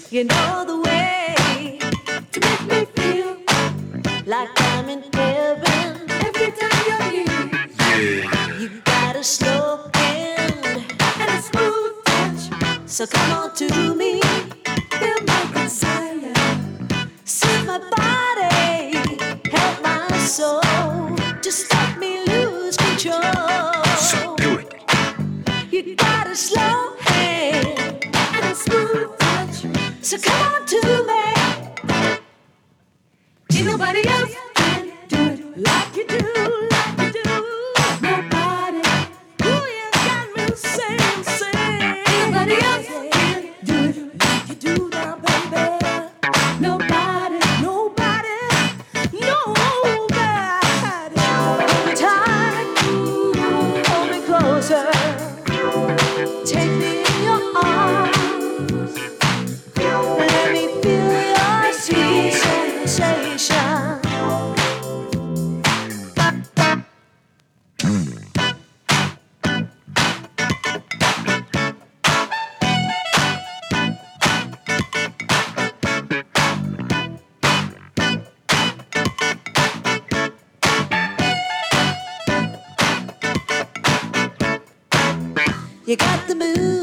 You know the way to make me feel like I'm in heaven every time you're here. Yeah. You got a slow hand and a smooth touch, so come on to me, feel my desire, soothe my body, help my soul, just let me lose control. So do it. You got a slow hand and a smooth touch, so come on to me. Ain't nobody else can do it like you do, like you do. Nobody. Ooh, you got me saying. Ain't nobody else can do it like you do now, baby. Nobody, nobody, nobody. Hold me tight, hold me closer. Take me in your arms. Let me feel your sweet sensation. You got the mood.